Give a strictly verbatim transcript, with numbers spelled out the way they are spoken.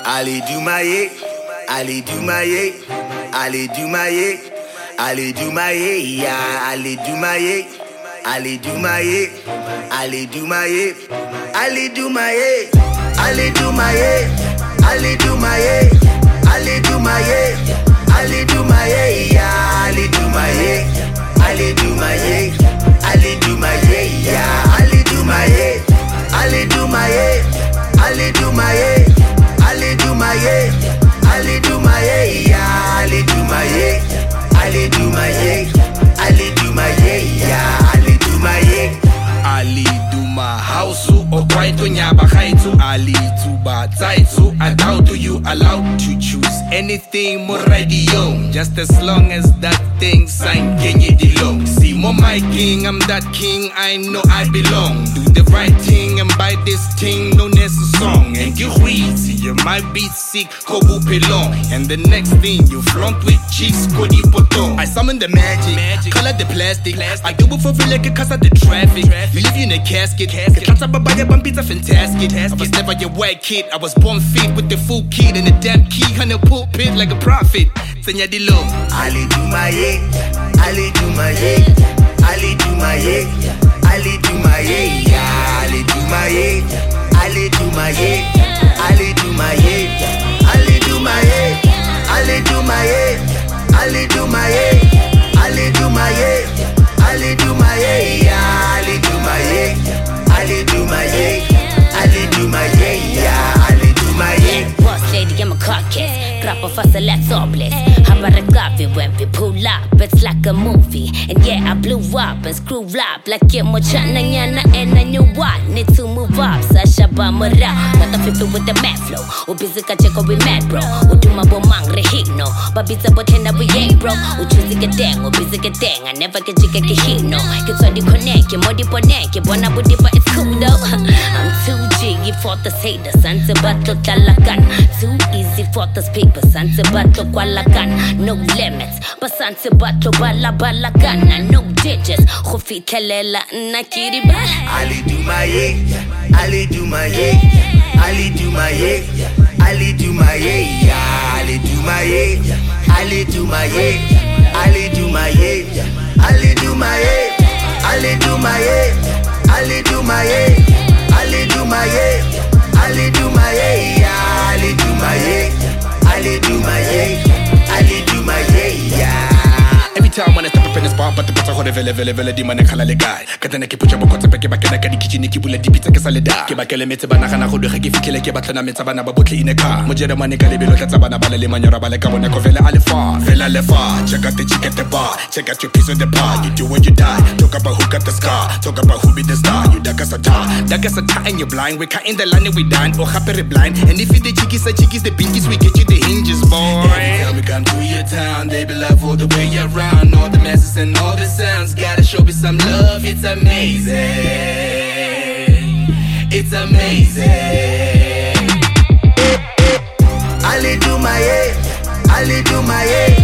Allez du maillet, allez du maillet, allez du maillet, allez du maillet, yeah, allez du maillet, allez du maillet, allez du maillet, allez du maillet, allez du maillet, allez du maillet, allez du maillet, allez du maillet, yeah, allez du maillet, allez du maillet, allez du maillet, yeah, allez du maillet, allez du maillet, allez du maillet. Allez du maillet, allez du maillet, yeah, allez du maillet, allez du maillet, allez du maillet, yeah, allez du maillet. Ali duma hausu o kwaito nyaba khaitu Ali tuba taitsu I doubt do you allowed to choose anything more radio just as long as that thing sign genye dilo see mo my king I'm that king I know I belong do the right thing and buy this thing no necessary song and you see you might be sick kobu pelon and the next thing you flaunt with cheeks kodi poto I summon the magic, magic. Color the plastic. plastic I do it for real like it cause of the traffic, traffic. You leave you in a casket, casket. Can't talk about your bum pizza fantastic. I was never your white kid I was born fit with the full kid and the damn key on the pulpit like a prophet Senya dilo Allez du maillet, allez du maillet, allez du maillet, allez du maillet, yeah, allez du maillet, allez du maillet, allez du maillet, allez du maillet, allez du maillet, allez du maillet, allez du maillet, allez du maillet, yeah, allez du maillet, allez du maillet, allez du maillet, yeah, allez du maillet. Boss lady, I'm a carcass. Drop a fuss and let's all bliss. How about a coffee when we pull up? It's like a movie. And yeah, I blew up and screw up. Like you're more chana yana and I knew what. Need to move up. Sasha Bamara. What the people with the mad flow. O busy ka check we mad bro. O do my bomang rehino. Babita botena we ain't bro. O choose get dang. O busy get dang. I never get chicken hino. Get so the connect. You modi ponek. You wanna body but it's cool though. I'm too jiggy for the haters. Sanse battle talakan. Too easy for the people. Sanse battle kwalakan. No limits. But sanse battle bala balakan. No ditches. Khofi kelela na kiriba. Allez du maillet, allez du maillet, allez du maillet, allez du maillet, yeah, allez du maillet, allez du maillet, allez du maillet, allez du maillet, allez du maillet, allez du maillet, allez du maillet, allez du maillet, yeah, allez du maillet, allez du maillet, allez du maillet, yeah. Every time when I step up in the spot, but the pizza hole vele vele vele di mane khala le guy. Katana ke pucha boko tsepe ke ba kena ka di kitchen ke bula di pizza ke sa le da. Ke ba ke le metse bana gana go le ge ke fitlhele ke batla na metsa bana ba botle ine car. Mo jere mane ka le belo tlatsa bana ba le manyora ba le ka bona ko vele ale far. Vele ale far. Check out the chick at the bar. Check out your piece of the bar. You do when you die. Talk about who got the scar. Talk about who be the star. You daka sata. Daka sata and you blind. We cut in the line and we dine. Oh happy blind. And if you the chickies the chickies the binkies we get you the hinges boy. Every time we come to your town they be love all the way around. All the messes and all the sounds. Gotta show me some love. It's amazing. It's amazing. Allez du maillet, allez du maillet,